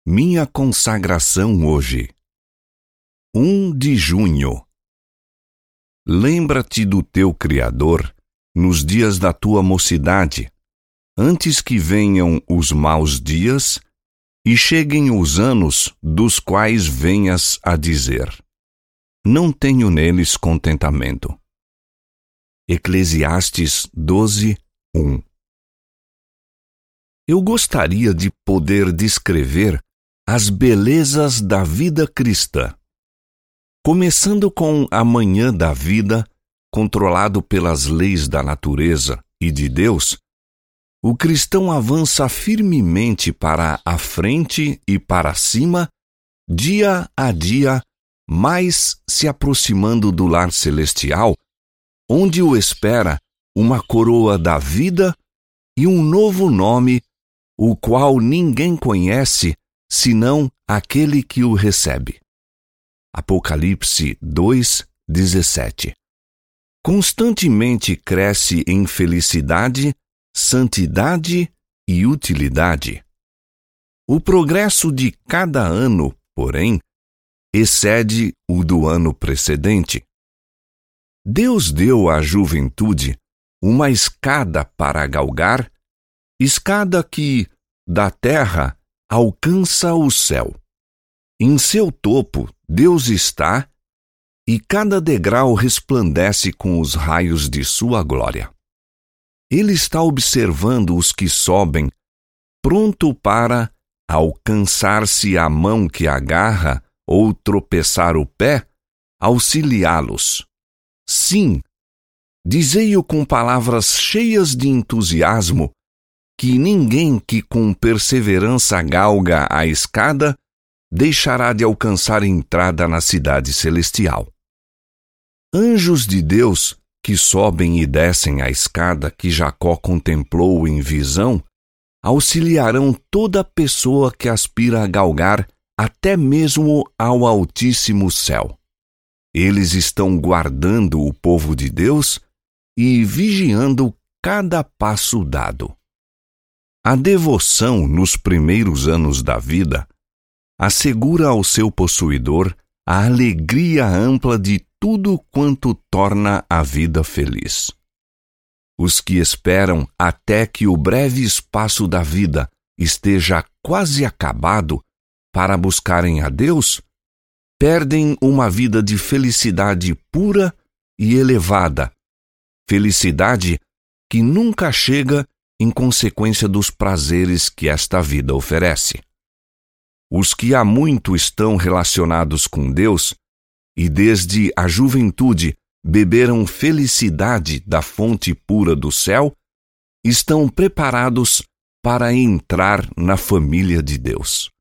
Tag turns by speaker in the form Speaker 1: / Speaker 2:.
Speaker 1: Minha consagração hoje. 1 de junho. Lembra-te do teu Criador nos dias da tua mocidade, antes que venham os maus dias e cheguem os anos dos quais venhas a dizer: não tenho neles contentamento. Eclesiastes 12:1. Eu gostaria de poder descrever as belezas da vida cristã. Começando com a manhã da vida, controlado pelas leis da natureza e de Deus, o cristão avança firmemente para a frente e para cima, dia a dia, mais se aproximando do lar celestial, onde o espera uma coroa da vida e um novo nome, o qual ninguém conhece senão aquele que o recebe. Apocalipse 2:17. Constantemente cresce em felicidade, santidade e utilidade. O progresso de cada ano, porém, excede o do ano precedente. Deus deu à juventude uma escada para galgar, escada que, da terra, alcança o céu. Em seu topo, Deus está, e cada degrau resplandece com os raios de sua glória. Ele está observando os que sobem, pronto para alcançar-se a mão que agarra ou tropeçar o pé, auxiliá-los. Sim, dizei-o com palavras cheias de entusiasmo, que ninguém que com perseverança galga a escada deixará de alcançar entrada na cidade celestial. Anjos de Deus que sobem e descem a escada que Jacó contemplou em visão, auxiliarão toda pessoa que aspira a galgar até mesmo ao altíssimo céu. Eles estão guardando o povo de Deus e vigiando cada passo dado. A devoção nos primeiros anos da vida assegura ao seu possuidor a alegria ampla de tudo quanto torna a vida feliz. Os que esperam até que o breve espaço da vida esteja quase acabado para buscarem a Deus, perdem uma vida de felicidade pura e elevada, felicidade que nunca chega em consequência dos prazeres que esta vida oferece. Os que há muito estão relacionados com Deus e desde a juventude beberam felicidade da fonte pura do céu, estão preparados para entrar na família de Deus.